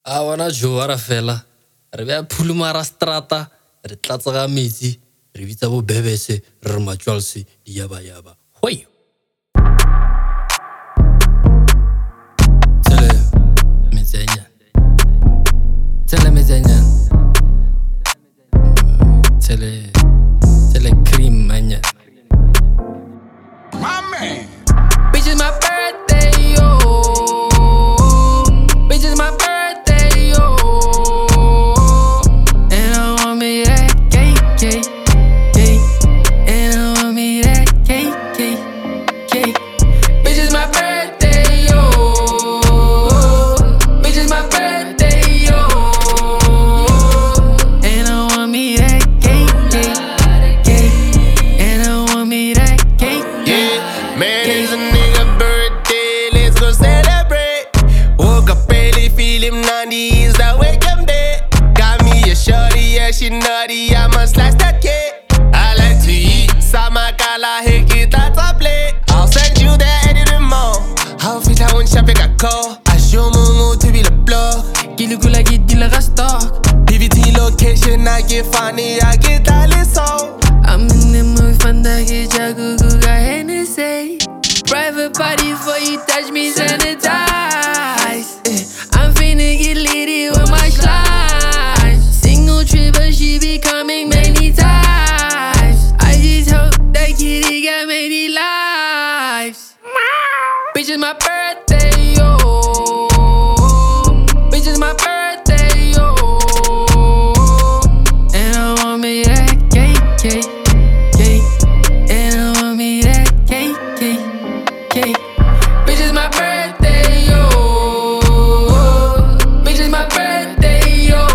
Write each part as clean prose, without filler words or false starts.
A wana Joara fela. Re bea phulumara strata, re tlatsa ga metsi, re bitsa bo bebese, re matswalse di yaba. Hoi. Tele mezenya. Tele cream manya. My man. Bitch, it's my birthday, yo. Bitch, it's my birthday, yo. And I want me that cake. And I want me that cake. Bitch, it's my birthday, yo. Bitch, it's my birthday, yo. And I want me that cake. And I want me that cake. Yeah, man, it's a nigga birthday, let's go celebrate. Woke up early, feeling 90s, that wake up day. Got me a shorty, yeah, she nutty, I'ma slice that cake. I like to eat, samakala, hiki, that's a plate. I'll send you that editing more. How fit I won't shop, I got call. I show Momo to be the blog. Kilikula get dealer a stock. PVT location, I get funny, I get all this all. I'm in the mood for the Jagugu got Hennessy. Private party before you touch me, sanitize. I'm finna get litty with my slime. Single trip, but she be coming many times. I just hope that kitty got many lives. Bitch, it's my birthday, yo. Bitch, it's my birthday, yo. And I want me that cake. And I want me that cake. Bitch, it's my birthday, yo. Bitch, it's my birthday, yo.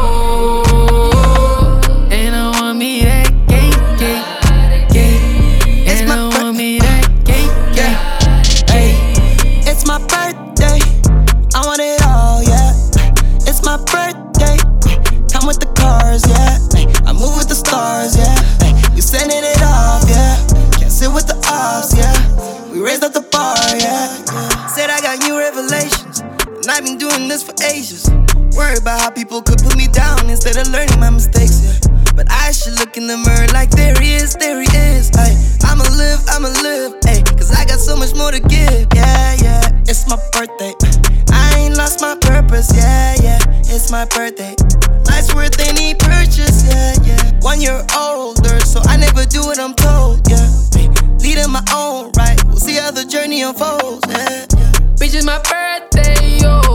And I want me that cake. And I want me that cake. Hey, it's my birthday. I want it all, yeah. It's my birthday. Come with the cars, yeah. I move with the stars, yeah. We sending it off, yeah. Can't sit with the offs, yeah. We raised up the bar, yeah. Said I got new revelations, and I've been doing this for ages. Worried about how people could put me down instead of learning my mistakes, yeah. But I should look in the mirror like there he is. Ay, I'ma live, ay, cause I got so much more to give, yeah. It's my birthday. I ain't lost my purpose, yeah. It's my birthday. Life's worth any purchase, yeah. 1 year older, so I never do what I'm told, yeah. Leading my own right, we'll see how the journey unfolds, yeah. Bitch, it's my birthday, yo.